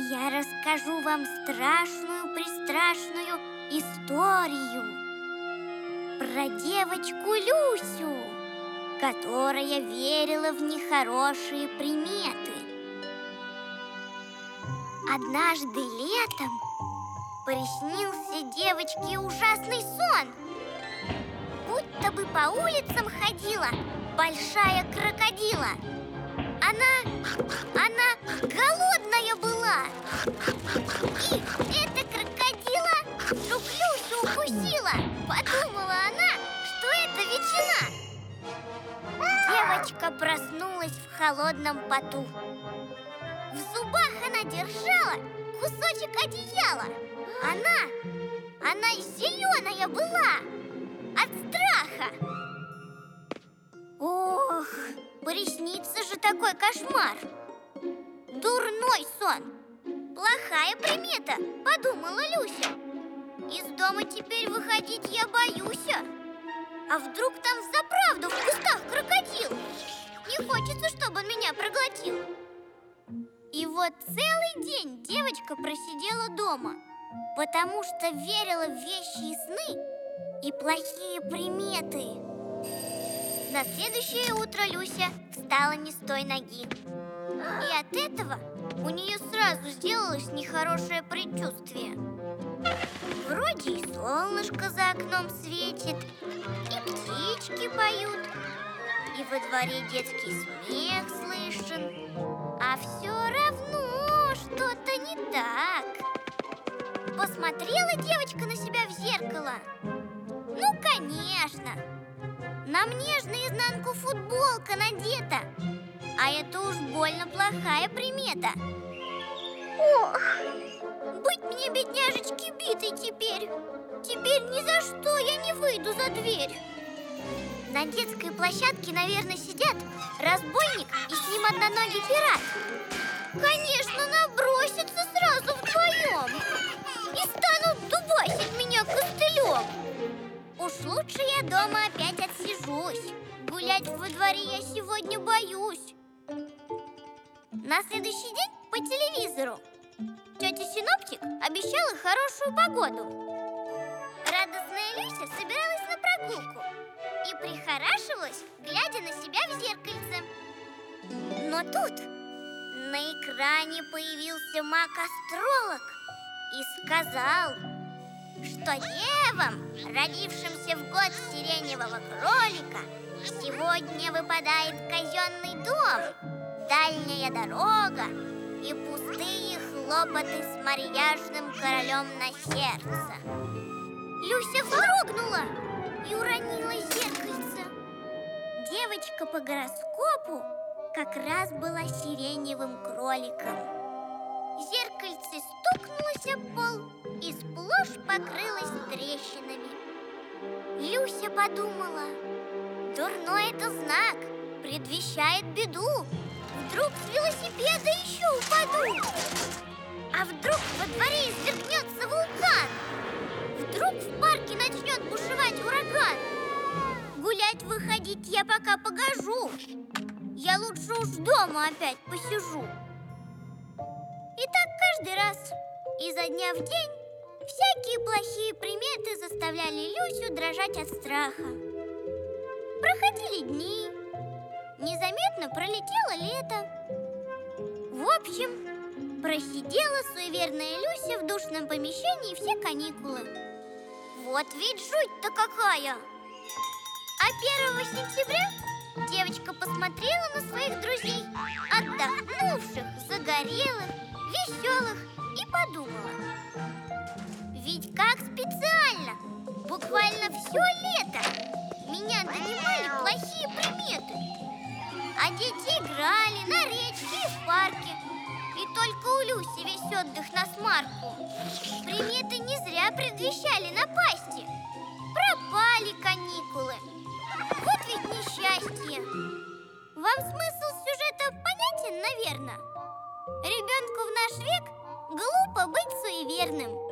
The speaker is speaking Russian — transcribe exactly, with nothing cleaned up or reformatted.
Я расскажу вам страшную-престрашную историю про девочку Люсю, которая верила в нехорошие приметы. Однажды летом приснился девочке ужасный сон. Будто бы по улицам ходила большая крокодила. Она, она голодная была. И эта крокодила вдруг Люсю укусила. Подумала она, что это ветчина. Девочка проснулась в холодном поту. В зубах она держала кусочек одеяла. Она, она зеленая была от страха. Ох, приснится же такой кошмар. Дурной сон. Плохая примета, подумала Люся. Из дома теперь выходить я боюсь. А вдруг там взаправду в кустах крокодил? Не хочется, чтобы он меня проглотил. И вот целый день девочка просидела дома, потому что верила в вещи и сны и плохие приметы. На следующее утро Люся встала не с той ноги. И от этого у нее сразу сделалось нехорошее предчувствие. Вроде и солнышко за окном светит, и птички поют, и во дворе детский смех слышен. А все равно что-то не так. Посмотрела девочка на себя в зеркало. Ну, конечно. На мне ж наизнанку футболка надета. А это уж больно плохая примета. Ох, быть мне, бедняжечки, битой теперь. Теперь ни за что я не выйду за дверь. На детской площадке, наверное, сидят разбойник и с ним одноногий пират. Конечно, набросятся сразу вдвоем и станут дубасить меня костылем. Уж лучше я дома опять отсижусь. Гулять во дворе я сегодня боюсь. На следующий день по телевизору тетя синоптик обещала хорошую погоду. Радостная Люся собиралась на прогулку и прихорашивалась, глядя на себя в зеркальце. Но тут на экране появился маг-астролог и сказал, что девам, родившимся в год сиреневого кролика, сегодня выпадает казенный дом, дальняя дорога и пустые хлопоты с марьяжным королем на сердце. Люся вздрогнула и уронила зеркальце. Девочка по гороскопу как раз была сиреневым кроликом. Зеркальце стукнулось об пол и сплошь покрылось трещинами. Люся подумала, дурной это знак, предвещает беду. Вдруг с велосипеда еще упаду. А вдруг во дворе извергнется вулкан? Вдруг в парке начнет бушевать ураган? Гулять выходить я пока погожу. Я лучше уж дома опять посижу. И так каждый раз, изо дня в день, всякие плохие приметы заставляли Люсю дрожать от страха. Проходили дни, незаметно пролетело лето. В общем, просидела суеверная Люся в душном помещении все каникулы. Вот ведь жуть-то какая! А первого сентября девочка посмотрела на своих друзей, отдохнувших, загорелых, веселых, и подумала: ведь как специально, буквально все лето меня донимали плохие приметы. А дети играли на речке и в парке. И только у Люси весь отдых на смарку. Приметы не зря предвещали напасти. Пропали каникулы. Вот ведь несчастье. Вам смысл сюжета понятен, наверное? Ребенку в наш век глупо быть суеверным.